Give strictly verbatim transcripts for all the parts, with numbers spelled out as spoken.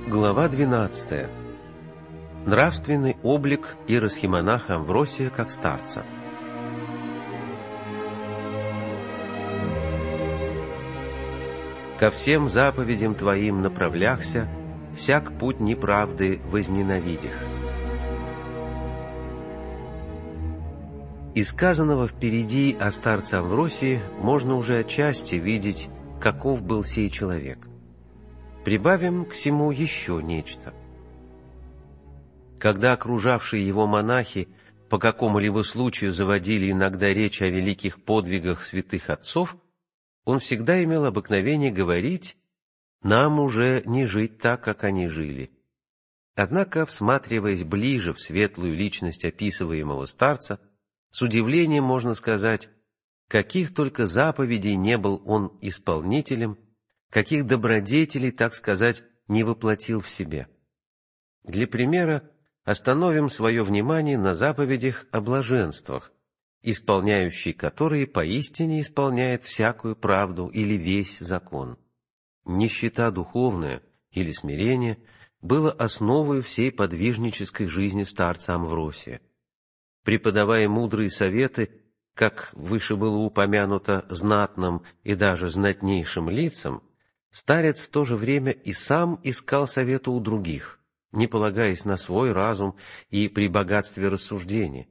Глава двенадцатая. Нравственный облик иеросхимонаха Амвросия как старца. «Ко всем заповедям Твоим направляхся, всяк путь неправды возненавидях». Из сказанного впереди о старце Амвросии можно уже отчасти видеть, каков был сей человек. Прибавим к сему еще нечто. Когда окружавшие его монахи по какому-либо случаю заводили иногда речь о великих подвигах святых отцов, он всегда имел обыкновение говорить: «Нам уже не жить так, как они жили». Однако, всматриваясь ближе в светлую личность описываемого старца, с удивлением можно сказать, каких только заповедей не был он исполнителем, каких добродетелей, так сказать, не воплотил в себе. Для примера остановим свое внимание на заповедях о блаженствах, исполняющий которые поистине исполняет всякую правду или весь закон. Нищета духовная или смирение было основой всей подвижнической жизни старца Амвросия. Преподавая мудрые советы, как выше было упомянуто, знатным и даже знатнейшим лицам, старец в то же время и сам искал совета у других, не полагаясь на свой разум и при богатстве рассуждения.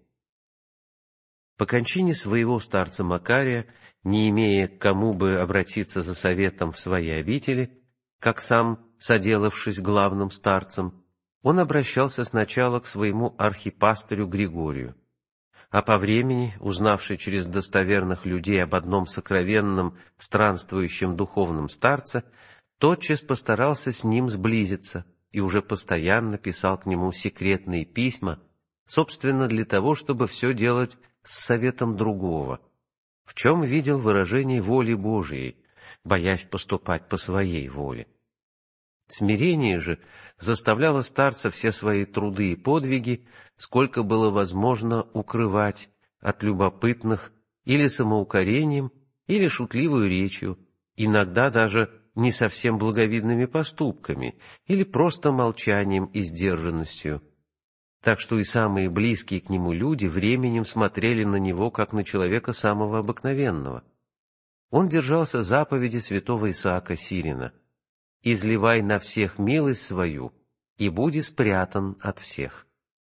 По кончине своего старца Макария, не имея к кому бы обратиться за советом в своей обители, как сам, соделавшись главным старцем, он обращался сначала к своему архипастырю Григорию, а по времени, узнавший через достоверных людей об одном сокровенном странствующем духовном старце, тотчас постарался с ним сблизиться и уже постоянно писал к нему секретные письма, собственно для того, чтобы все делать с советом другого, в чем видел выражение воли Божией, боясь поступать по своей воле. Смирение же заставляло старца все свои труды и подвиги, сколько было возможно, укрывать от любопытных или самоукорением, или шутливой речью, иногда даже не совсем благовидными поступками, или просто молчанием и сдержанностью. Так что и самые близкие к нему люди временем смотрели на него, как на человека самого обыкновенного. Он держался заповеди святого Исаака Сирина: «Изливай на всех милость свою, и буди спрятан от всех».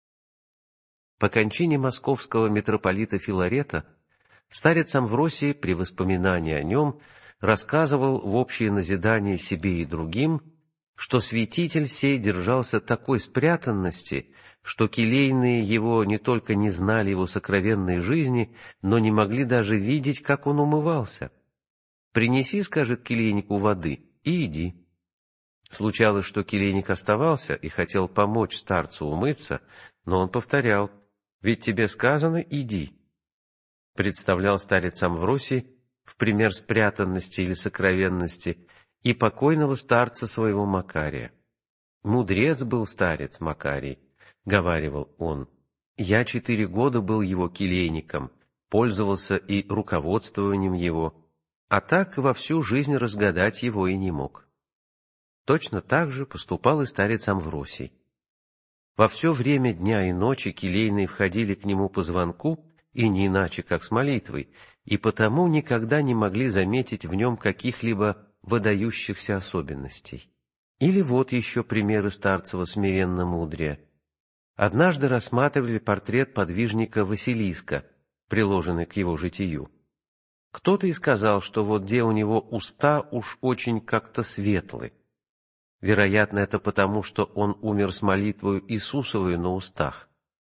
По кончине московского митрополита Филарета старец Амвросий при воспоминании о нем рассказывал в общее назидание себе и другим, что святитель сей держался такой спрятанности, что келейные его не только не знали его сокровенной жизни, но не могли даже видеть, как он умывался. «Принеси, — скажет келейнику, — воды и иди». Случалось, что келейник оставался и хотел помочь старцу умыться, но он повторял: «Ведь тебе сказано, иди». Представлял старец Амвросий в пример спрятанности или сокровенности и покойного старца своего Макария. «Мудрец был старец Макарий», — говаривал он. «Я четыре года был его келейником, пользовался и руководствованием его, а так во всю жизнь разгадать его и не мог». Точно так же поступал и старец Амвросий. Во все время дня и ночи келейные входили к нему по звонку, и не иначе, как с молитвой, и потому никогда не могли заметить в нем каких-либо выдающихся особенностей. Или вот еще примеры старцева смиренно-мудрия. Однажды рассматривали портрет подвижника Василиска, приложенный к его житию. Кто-то и сказал, что вот где у него уста уж очень как-то светлы. Вероятно, это потому, что он умер с молитвою Иисусовою на устах.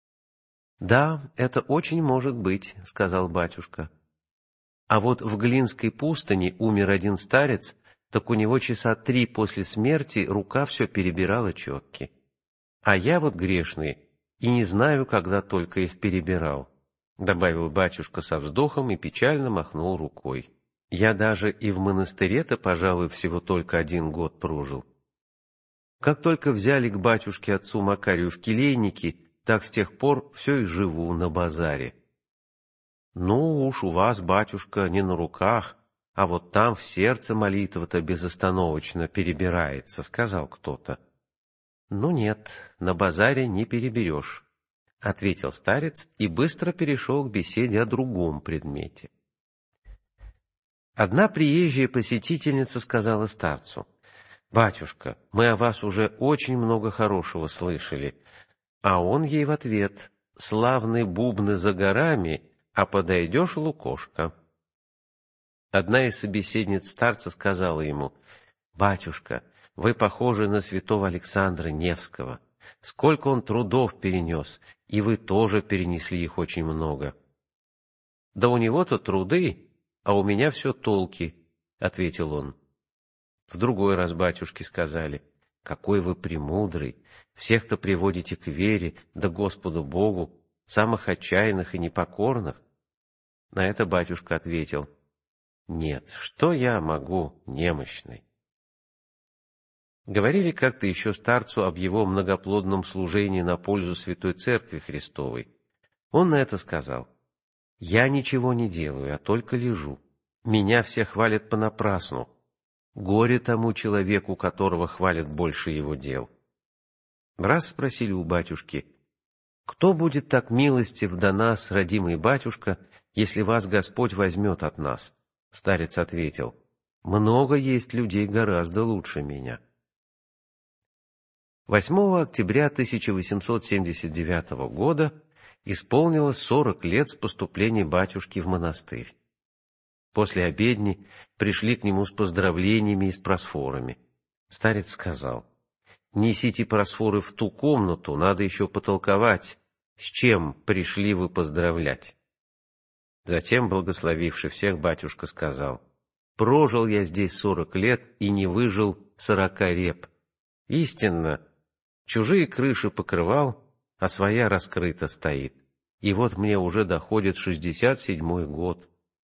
«Да, это очень может быть», — сказал батюшка. «А вот в Глинской пустыне умер один старец, так у него часа три после смерти рука все перебирала четки. А я вот грешный, и не знаю, когда только их перебирал», — добавил батюшка со вздохом и печально махнул рукой. «Я даже и в монастыре-то, пожалуй, всего только один год прожил». Как только взяли к батюшке отцу Макарию в келейники, так с тех пор все и живу на базаре. «Ну уж у вас, батюшка, не на руках, а вот там в сердце молитва-то безостановочно перебирается», — сказал кто-то. «Ну нет, на базаре не переберешь», — ответил старец и быстро перешел к беседе о другом предмете. Одна приезжая посетительница сказала старцу: «Батюшка, мы о вас уже очень много хорошего слышали». А он ей в ответ: «Славные бубны за горами, а подойдешь — лукошка». Одна из собеседниц старца сказала ему: «Батюшка, вы похожи на святого Александра Невского. Сколько он трудов перенес, и вы тоже перенесли их очень много». «Да у него-то труды, а у меня все толки», — ответил он. В другой раз батюшки сказали: «Какой вы премудрый, всех-то приводите к вере, да Господу Богу, самых отчаянных и непокорных». На это батюшка ответил: «Нет, что я могу, немощный». Говорили как-то еще старцу об его многоплодном служении на пользу Святой Церкви Христовой. Он на это сказал: «Я ничего не делаю, а только лежу. Меня все хвалят понапрасну. Горе тому человеку, которого хвалят больше его дел». Раз спросили у батюшки: «Кто будет так милостив до нас, родимый батюшка, если вас Господь возьмет от нас?» Старец ответил: «Много есть людей гораздо лучше меня». восьмого октября тысяча восемьсот семьдесят девятого года исполнилось сорок лет с поступления батюшки в монастырь. После обедни пришли к нему с поздравлениями и с просфорами. Старец сказал: «Несите просфоры в ту комнату, надо еще потолковать, с чем пришли вы поздравлять». Затем, благословивший всех, батюшка сказал: «Прожил я здесь сорок лет и не выжил сорока реп. Истинно, чужие крыши покрывал, а своя раскрыта стоит. И вот мне уже доходит шестьдесят седьмой год».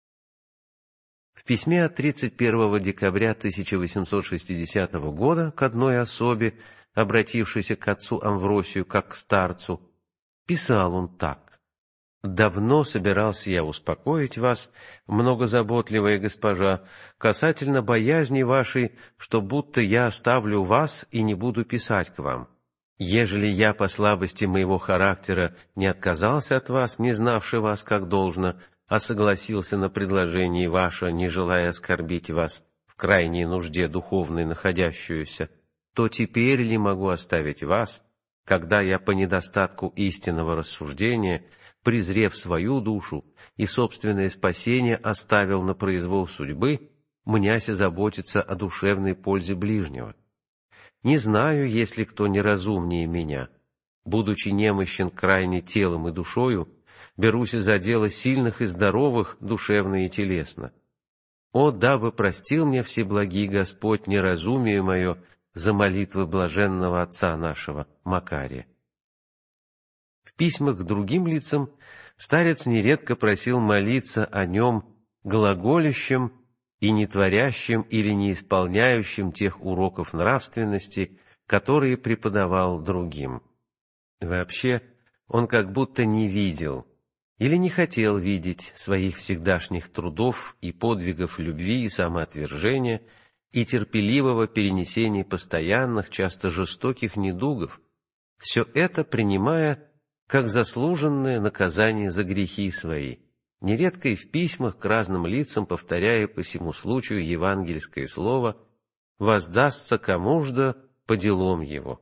В письме от тридцать первого декабря тысяча восемьсот шестидесятого года к одной особе, обратившейся к отцу Амвросию как к старцу, писал он так: «Давно собирался я успокоить вас, многозаботливая госпожа, касательно боязни вашей, что будто я оставлю вас и не буду писать к вам. Ежели я по слабости моего характера не отказался от вас, не знавши вас как должно, а согласился на предложение ваше, не желая оскорбить вас в крайней нужде духовной находящуюся, то теперь ли могу оставить вас, когда я по недостатку истинного рассуждения, презрев свою душу и собственное спасение, оставил на произвол судьбы, мняся заботиться о душевной пользе ближнего? Не знаю, есть ли кто неразумнее меня. Будучи немощен крайне телом и душою, берусь за дело сильных и здоровых душевно и телесно. О, дабы простил мне всеблагий Господь неразумие мое за молитвы блаженного отца нашего Макария». В письмах к другим лицам старец нередко просил молиться о нем глаголящим и не творящим или не исполняющим тех уроков нравственности, которые преподавал другим. Вообще, он как будто не видел или не хотел видеть своих всегдашних трудов и подвигов любви и самоотвержения и терпеливого перенесения постоянных, часто жестоких недугов, все это принимая как заслуженное наказание за грехи свои, нередко и в письмах к разным лицам повторяя по сему случаю евангельское слово «воздастся кому-жда по делам его».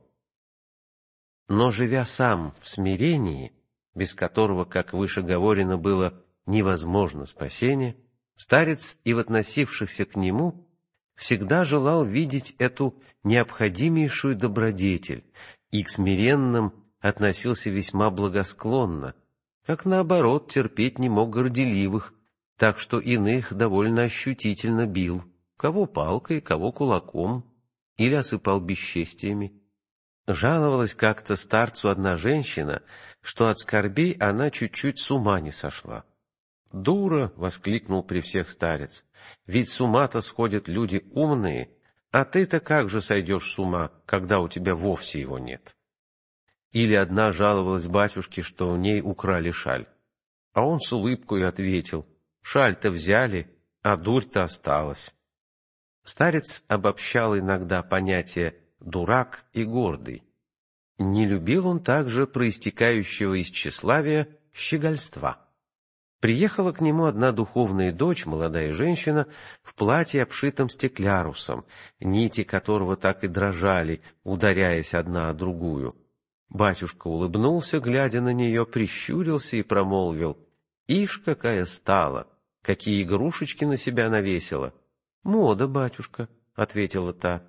Но живя сам в смирении, без которого, как выше говорено, было невозможно спасение, старец и в относившихся к нему всегда желал видеть эту необходимейшую добродетель и к смиренным относился весьма благосклонно, как наоборот терпеть не мог горделивых, так что иных довольно ощутительно бил, кого палкой, кого кулаком, или осыпал бесчестиями. Жаловалась как-то старцу одна женщина, что от скорбей она чуть-чуть с ума не сошла. «Дура!» — воскликнул при всех старец. «Ведь с ума-то сходят люди умные, а ты-то как же сойдешь с ума, когда у тебя вовсе его нет?» Или одна жаловалась батюшке, что у ней украли шаль. А он с улыбкой ответил: «Шаль-то взяли, а дурь-то осталась». Старец обобщал иногда понятия «дурак» и «гордый», Не любил он также проистекающего из тщеславия щегольства. Приехала к нему одна духовная дочь, молодая женщина, в платье, обшитом стеклярусом, нити которого так и дрожали, ударяясь одна о другую. Батюшка улыбнулся, глядя на нее, прищурился и промолвил: «Ишь, какая стала! Какие игрушечки на себя навесила!» «Мода, батюшка», — ответила та.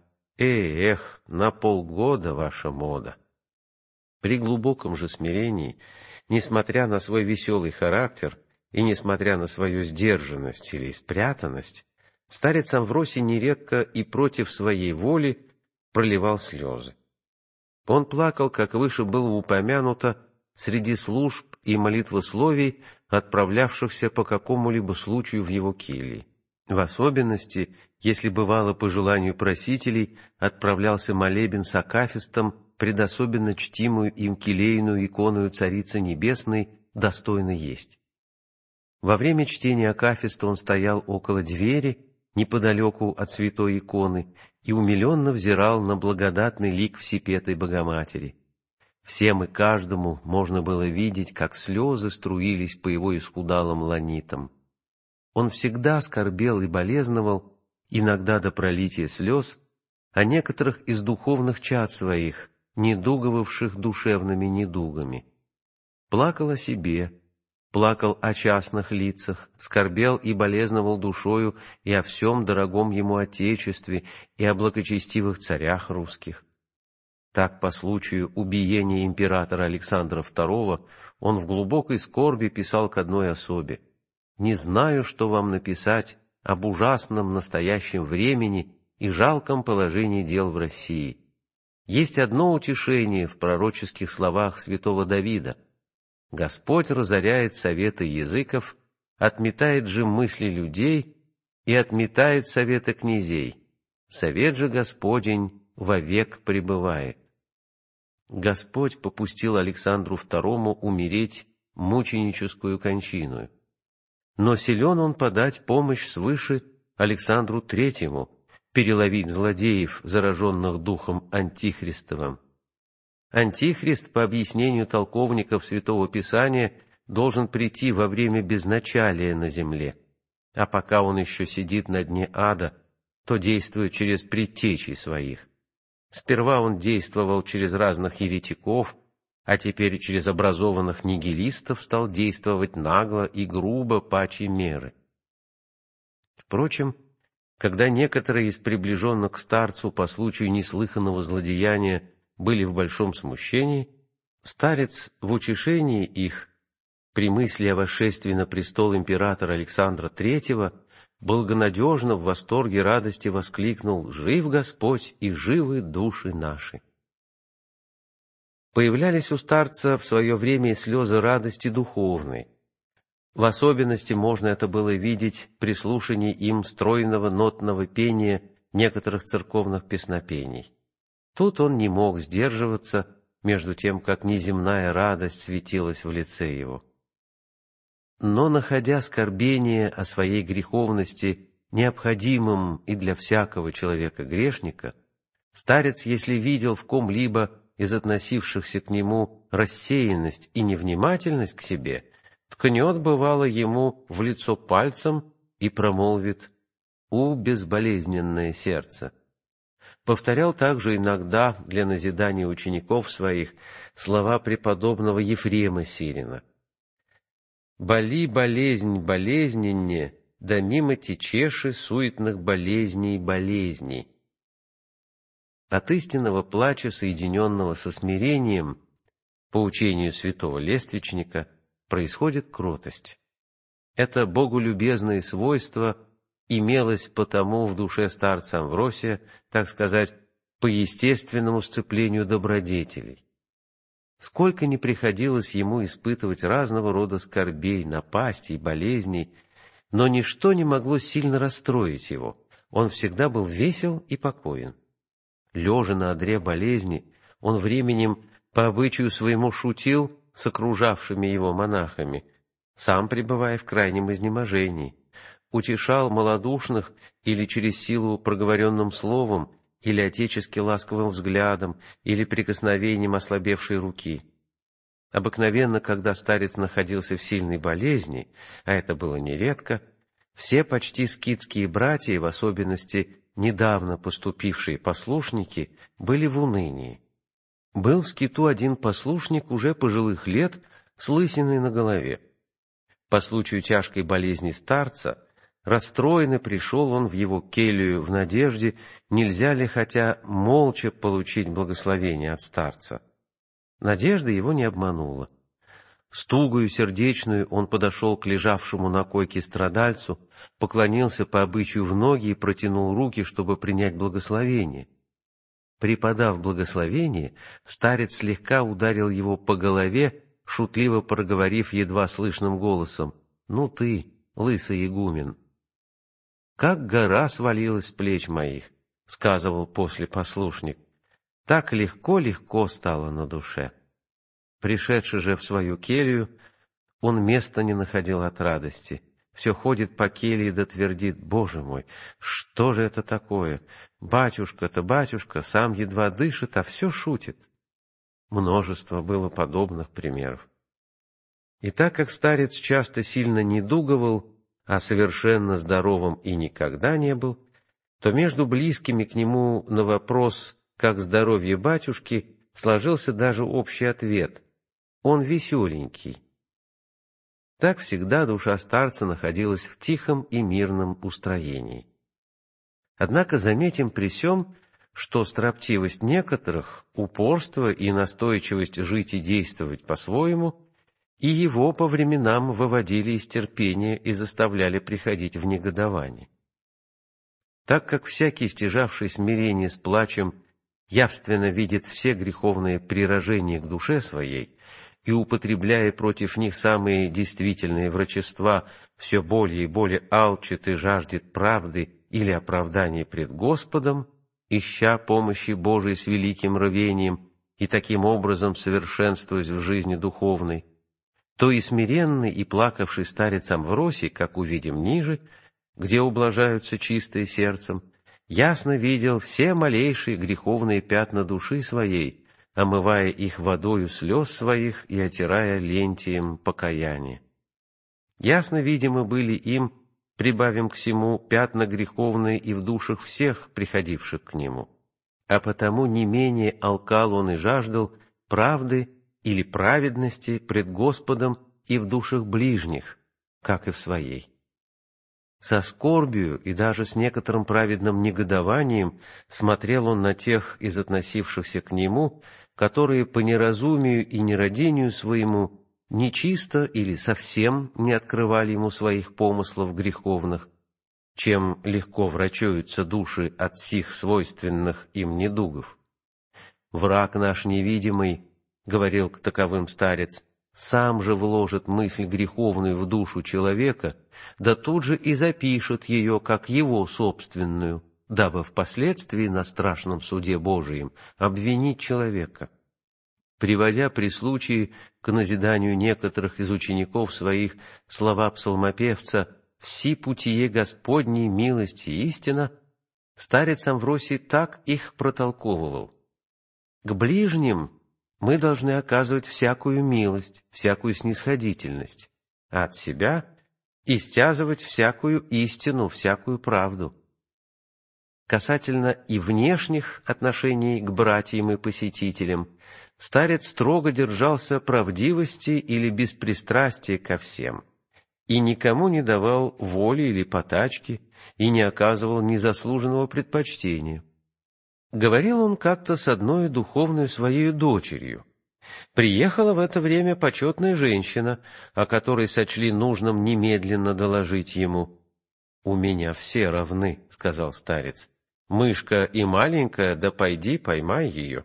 «Эх, на полгода ваша мода». При глубоком же смирении, несмотря на свой веселый характер и несмотря на свою сдержанность или спрятанность, старец Амвросий нередко и против своей воли проливал слезы. Он плакал, как выше было упомянуто, среди служб и молитвословий, отправлявшихся по какому-либо случаю в его кельи. В особенности, если бывало по желанию просителей, отправлялся молебен с акафистом пред особенно чтимую им келейную иконую Царицы Небесной «Достойно есть». Во время чтения акафиста он стоял около двери, неподалеку от святой иконы, и умиленно взирал на благодатный лик Всепетой Богоматери. Всем и каждому можно было видеть, как слезы струились по его исхудалым ланитам. Он всегда скорбел и болезновал, иногда до пролития слез, о некоторых из духовных чад своих, недуговавших душевными недугами. Плакал о себе, плакал о частных лицах, скорбел и болезновал душою и о всем дорогом ему Отечестве, и о благочестивых царях русских. Так, по случаю убиения императора Александра второго, он в глубокой скорби писал к одной особе: «Не знаю, что вам написать об ужасном настоящем времени и жалком положении дел в России. Есть одно утешение в пророческих словах святого Давида: Господь разоряет советы языков, отметает же мысли людей и отметает советы князей. Совет же Господень вовек пребывает». Господь попустил Александру второму умереть мученическую кончину. Но силен он подать помощь свыше Александру третьему, переловить злодеев, зараженных духом антихристовым. Антихрист, по объяснению толковников Святого Писания, должен прийти во время безначалия на земле, а пока он еще сидит на дне ада, то действует через предтечей своих. Сперва он действовал через разных еретиков, а теперь через образованных нигилистов стал действовать нагло и грубо паче меры. Впрочем, когда некоторые из приближенных к старцу по случаю неслыханного злодеяния были в большом смущении, старец в утешении их, при мысли о восшествии на престол императора Александра третьего, благонадежно в восторге радости воскликнул: «Жив Господь и живы души наши». Появлялись у старца в свое время и слезы радости духовной. В особенности можно это было видеть при слушании им стройного нотного пения некоторых церковных песнопений. Тут он не мог сдерживаться, между тем, как неземная радость светилась в лице его. Но, находя скорбение о своей греховности необходимым и для всякого человека-грешника, старец, если видел в ком-либо из относившихся к нему рассеянность и невнимательность к себе, ткнет, бывало, ему в лицо пальцем и промолвит: «У безболезненное сердце». Повторял также иногда для назидания учеников своих слова преподобного Ефрема Сирина: «Боли болезнь болезненне, да мимо течеши суетных болезней болезней». От истинного плача, соединенного со смирением, по учению святого Лествичника, происходит кротость. Это боголюбезное свойство имелось потому в душе старца Амвросия, так сказать, по естественному сцеплению добродетелей. Сколько ни приходилось ему испытывать разного рода скорбей, напастей, болезней, но ничто не могло сильно расстроить его. Он всегда был весел и покоен. Лежа на одре болезни, он временем по обычаю своему шутил с окружавшими его монахами, сам пребывая в крайнем изнеможении, утешал малодушных или через силу проговоренным словом, или отечески ласковым взглядом, или прикосновением ослабевшей руки. Обыкновенно, когда старец находился в сильной болезни, а это было нередко, все почти скитские братья, и в особенности недавно поступившие послушники, были в унынии. Был в скиту один послушник уже пожилых лет с лысиной на голове. По случаю тяжкой болезни старца, расстроенный пришел он в его келью в надежде, нельзя ли хотя молча получить благословение от старца. Надежда его не обманула. С тугою сердечную он подошел к лежавшему на койке страдальцу, поклонился по обычаю в ноги и протянул руки, чтобы принять благословение. Преподав благословение, старец слегка ударил его по голове, шутливо проговорив едва слышным голосом: «Ну ты, лысый игумен!» «Как гора свалилась с плеч моих», — сказывал после послушник, — «так легко-легко стало на душе». Пришедший же в свою келью, он места не находил от радости. Все ходит по келье да твердит: «Боже мой, что же это такое? Батюшка-то, батюшка, сам едва дышит, а все шутит». Множество было подобных примеров. И так как старец часто сильно недуговал, а совершенно здоровым и никогда не был, то между близкими к нему на вопрос «как здоровье батюшки» сложился даже общий ответ: «Он веселенький». Так всегда душа старца находилась в тихом и мирном устроении. Однако заметим при сём, что строптивость некоторых, упорство и настойчивость жить и действовать по-своему и его по временам выводили из терпения и заставляли приходить в негодование. Так как всякий, стяжавший смирение с плачем, явственно видит все греховные прирожения к душе своей и, употребляя против них самые действительные врачества, все более и более алчит и жаждет правды или оправдания пред Господом, ища помощи Божией с великим рвением и таким образом совершенствуясь в жизни духовной, то и смиренный и плакавший старец Амвросий, как увидим ниже, где ублажаются чистые сердцем, ясно видел все малейшие греховные пятна души своей, омывая их водою слез своих и отирая лентием покаяния. Ясно видимы были им, прибавим к сему, пятна греховные и в душах всех приходивших к нему, а потому не менее алкал он и жаждал правды или праведности пред Господом и в душах ближних, как и в своей. Со скорбию и даже с некоторым праведным негодованием смотрел он на тех из относившихся к нему, которые по неразумию и нерадению своему нечисто или совсем не открывали ему своих помыслов греховных, чем легко врачуются души от сих свойственных им недугов. «Враг наш невидимый, — говорил к таковым старец, — сам же вложит мысль греховную в душу человека, да тут же и запишет ее как его собственную, дабы впоследствии на страшном суде Божием обвинить человека». Приводя при случае к назиданию некоторых из учеников своих слова псалмопевца «Все путие Господней милости и истина», старец Амвросий так их протолковывал: «К ближним мы должны оказывать всякую милость, всякую снисходительность, а от себя истязывать всякую истину, всякую правду». Касательно и внешних отношений к братьям и посетителям, старец строго держался правдивости или беспристрастия ко всем, и никому не давал воли или потачки, и не оказывал незаслуженного предпочтения. Говорил он как-то с одной духовной своей дочерью. Приехала в это время почетная женщина, о которой сочли нужным немедленно доложить ему. «У меня все равны», — сказал старец. «Мышка и маленькая, да пойди поймай ее».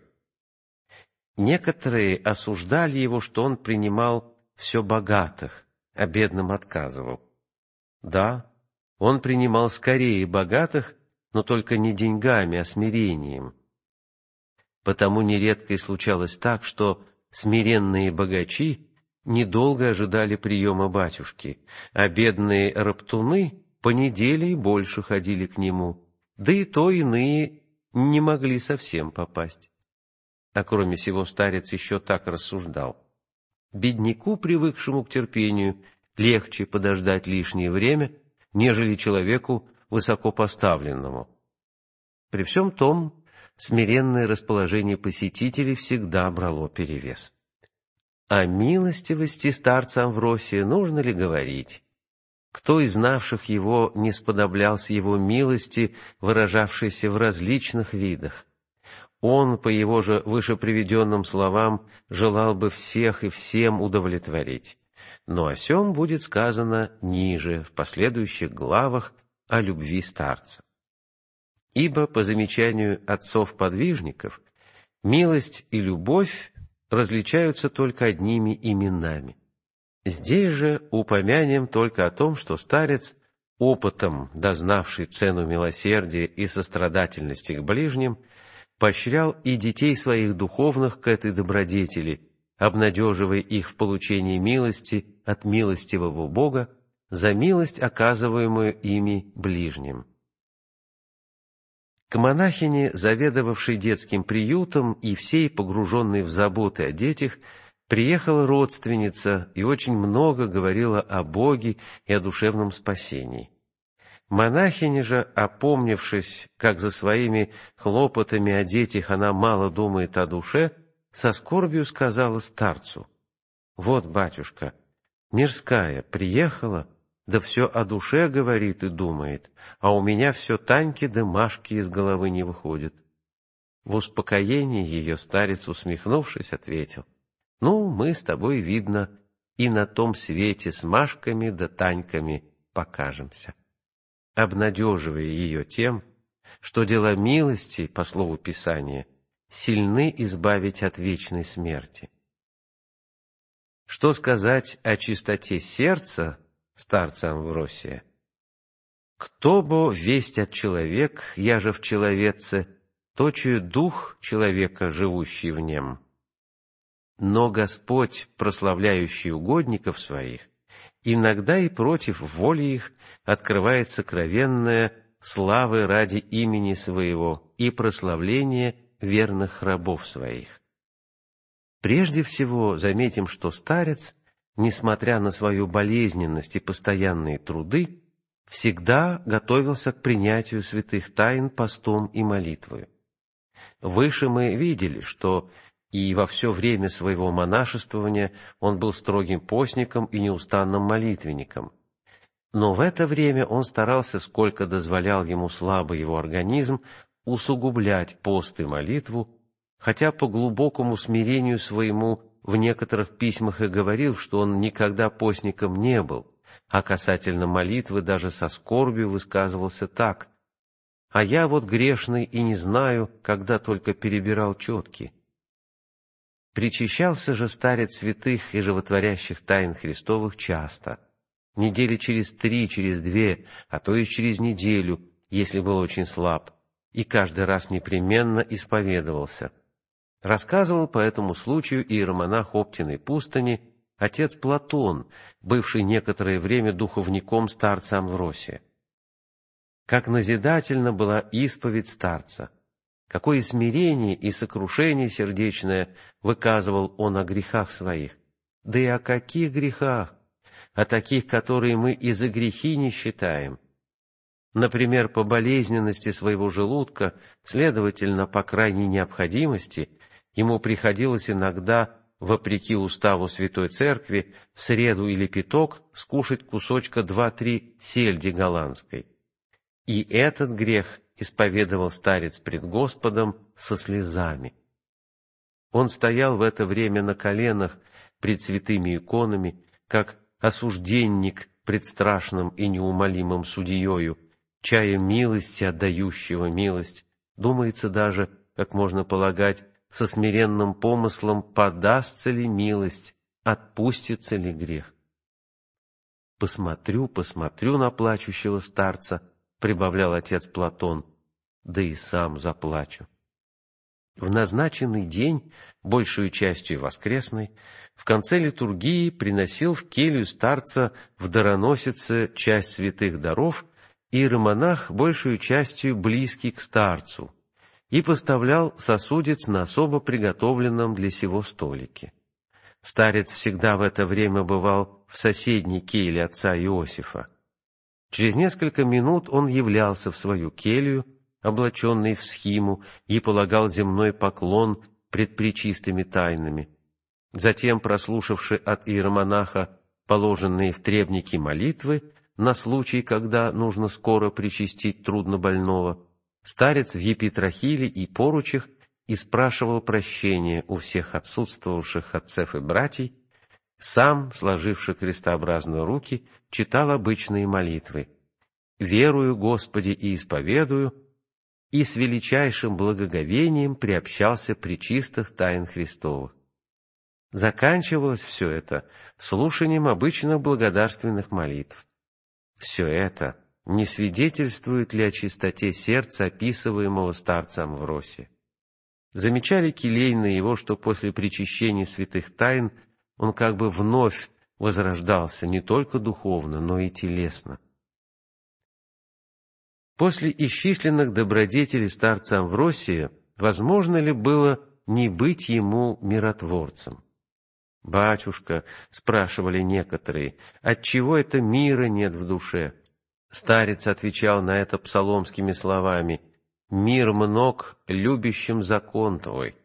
Некоторые осуждали его, что он принимал все богатых, а бедным отказывал. Да, он принимал скорее богатых, но только не деньгами, а смирением. Потому нередко и случалось так, что смиренные богачи недолго ожидали приема батюшки, а бедные роптуны по неделе и больше ходили к нему, да и то иные не могли совсем попасть. А кроме сего старец еще так рассуждал: бедняку, привыкшему к терпению, легче подождать лишнее время, нежели человеку высокопоставленному. При всем том, смиренное расположение посетителей всегда брало перевес. О милостивости старца Амвросия нужно ли говорить? Кто из знавших его не сподоблялся его милости, выражавшейся в различных видах? Он, по его же вышеприведенным словам, желал бы всех и всем удовлетворить. Но о сем будет сказано ниже, в последующих главах о любви старца. Ибо, по замечанию отцов-подвижников, милость и любовь различаются только одними именами. Здесь же упомянем только о том, что старец, опытом дознавший цену милосердия и сострадательности к ближним, поощрял и детей своих духовных к этой добродетели, обнадеживая их в получении милости от милостивого Бога за милость, оказываемую ими ближним. К монахине, заведовавшей детским приютом и всей погруженной в заботы о детях, приехала родственница и очень много говорила о Боге и о душевном спасении. Монахиня же, опомнившись, как за своими хлопотами о детях она мало думает о душе, со скорбью сказала старцу: «Вот, батюшка, мирская приехала, да все о душе говорит и думает, а у меня все Таньки да Машки из головы не выходят». В успокоении ее старец, усмехнувшись, ответил: «Ну, мы с тобой, видно, и на том свете с Машками да Таньками покажемся», обнадеживая ее тем, что дела милости, по слову Писания, сильны избавить от вечной смерти. Что сказать о чистоте сердца старца Амвросия? «Кто бо весть от человек, я же в человеце, то чует дух человека, живущий в нем. Но Господь, прославляющий угодников своих, иногда и против воли их открывает сокровенное славы ради имени своего и прославления верных рабов своих». Прежде всего заметим, что старец, несмотря на свою болезненность и постоянные труды, всегда готовился к принятию святых тайн постом и молитвою. Выше мы видели, что и во все время своего монашествования он был строгим постником и неустанным молитвенником. Но в это время он старался, сколько дозволял ему слабый его организм, усугублять пост и молитву, хотя по глубокому смирению своему в некоторых письмах и говорил, что он никогда постником не был, а касательно молитвы даже со скорбью высказывался так: «А я вот грешный и не знаю, когда только перебирал четки». Причащался же старец святых и животворящих тайн Христовых часто, недели через три, через две, а то и через неделю, если был очень слаб, и каждый раз непременно исповедовался. Рассказывал по этому случаю иеромонах Оптиной пустыни отец Платон, бывший некоторое время духовником старца Амвросия. Как назидательна была исповедь старца, какое смирение и сокрушение сердечное выказывал он о грехах своих. Да и о каких грехах? О таких, которые мы и за грехи не считаем. Например, по болезненности своего желудка, следовательно, по крайней необходимости, ему приходилось иногда, вопреки уставу Святой Церкви, в среду или пяток скушать кусочка два-три сельди голландской. И этот грех исповедовал старец пред Господом со слезами. Он стоял в это время на коленах пред святыми иконами, как осужденник пред страшным и неумолимым судьею, чая милости, отдающего милость, думается даже, как можно полагать, со смиренным помыслом, подастся ли милость, отпустится ли грех. «Посмотрю, посмотрю на плачущего старца», — прибавлял отец Платон, — «да и сам заплачу». В назначенный день, большую частью воскресной, в конце литургии приносил в келью старца в дароносице часть святых даров иеромонах, большую частью близкий к старцу, и поставлял сосудец на особо приготовленном для сего столике. Старец всегда в это время бывал в соседней келье отца Иосифа. Через несколько минут он являлся в свою келью, облаченный в схиму, и полагал земной поклон пред пречистыми тайнами. Затем, прослушавши от иеромонаха положенные в требники молитвы на случай, когда нужно скоро причастить труднобольного, старец в епитрахиле и поручах и спрашивал прощения у всех отсутствовавших отцев и братьев, сам, сложивши крестообразную руки, читал обычные молитвы: «Верую, Господи, и исповедую», и с величайшим благоговением приобщался пречистых тайн Христовых. Заканчивалось все это слушанием обычных благодарственных молитв. Все это не свидетельствует ли о чистоте сердца описываемого старцем Амвросия? Замечали келейные его, что после причащения святых тайн он как бы вновь возрождался не только духовно, но и телесно. После исчисленных добродетелей старца Амвросия возможно ли было не быть ему миротворцем? «Батюшка, — спрашивали некоторые, — отчего это мира нет в душе?» Старец отвечал на это псаломскими словами: «Мир мног, любящим закон твой».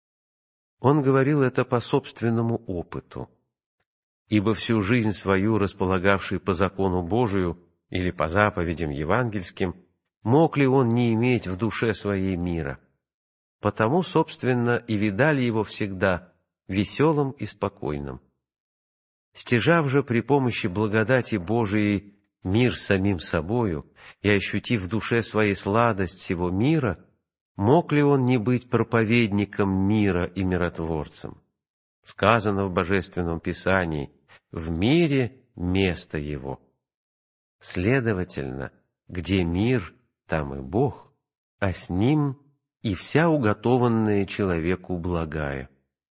Он говорил это по собственному опыту, ибо всю жизнь свою, располагавший по закону Божию или по заповедям евангельским, мог ли он не иметь в душе своей мира? Потому, собственно, и видали его всегда веселым и спокойным. Стяжав же при помощи благодати Божией мир с самим собою и ощутив в душе своей сладость всего мира, мог ли он не быть проповедником мира и миротворцем? Сказано в Божественном Писании: «В мире место его». Следовательно, где мир, там и Бог, а с ним и вся уготованная человеку благая.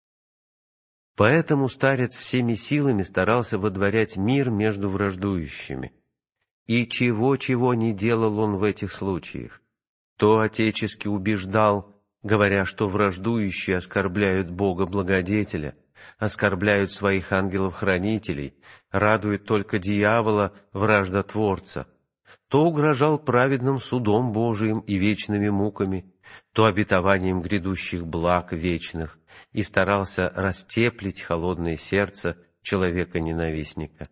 Поэтому старец всеми силами старался водворять мир между враждующими. И чего-чего не делал он в этих случаях. То отечески убеждал, говоря, что враждующие оскорбляют Бога-благодетеля, оскорбляют своих ангелов-хранителей, радуют только дьявола, враждотворца, то угрожал праведным судом Божиим и вечными муками, то обетованием грядущих благ вечных, и старался растеплить холодное сердце человека-ненавистника.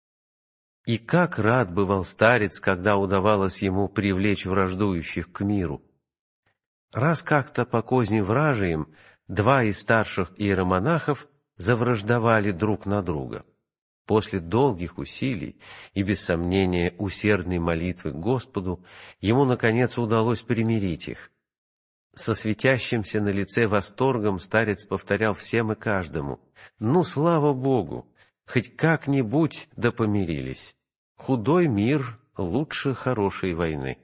И как рад бывал старец, когда удавалось ему привлечь враждующих к миру. Раз как-то по козням вражиим два из старших иеромонахов завраждовали друг на друга. После долгих усилий и, без сомнения, усердной молитвы к Господу, ему, наконец, удалось примирить их. Со светящимся на лице восторгом старец повторял всем и каждому: «Ну, слава Богу! Хоть как-нибудь да помирились. Худой мир лучше хорошей войны».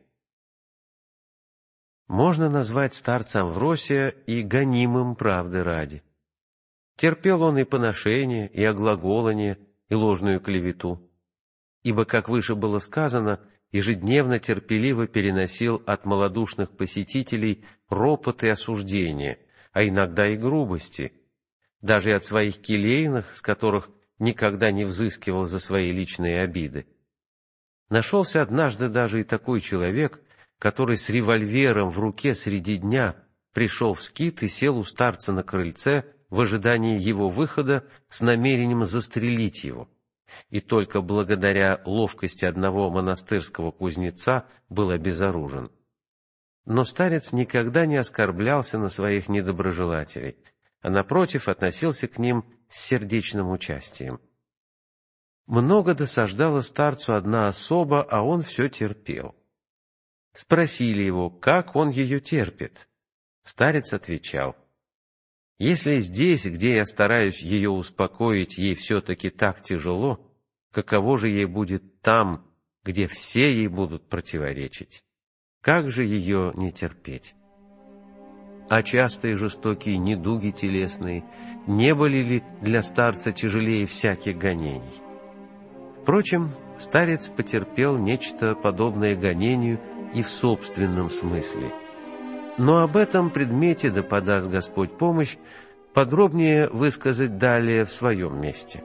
Можно назвать старца Амвросия и гонимым правды ради. Терпел он и поношение, и оглаголание, и ложную клевету, ибо, как выше было сказано, ежедневно терпеливо переносил от малодушных посетителей ропот и осуждение, а иногда и грубости, даже от своих келейных, с которых никогда не взыскивал за свои личные обиды. Нашелся однажды даже и такой человек, который с револьвером в руке среди дня пришел в скит и сел у старца на крыльце в ожидании его выхода с намерением застрелить его, и только благодаря ловкости одного монастырского кузнеца был обезоружен. Но старец никогда не оскорблялся на своих недоброжелателей, а напротив относился к ним с сердечным участием. Много досаждала старцу одна особа, а он все терпел. Спросили его, как он ее терпит. Старец отвечал: «Если здесь, где я стараюсь ее успокоить, ей все-таки так тяжело, каково же ей будет там, где все ей будут противоречить? Как же ее не терпеть? А частые жестокие недуги телесные не были ли для старца тяжелее всяких гонений?» Впрочем, старец потерпел нечто подобное гонению и в собственном смысле. Но об этом предмете, да подаст Господь помощь, подробнее высказать далее в своем месте.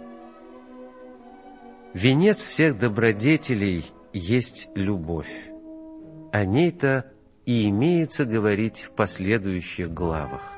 Венец всех добродетелей есть любовь. О ней-то и имеется говорить в последующих главах.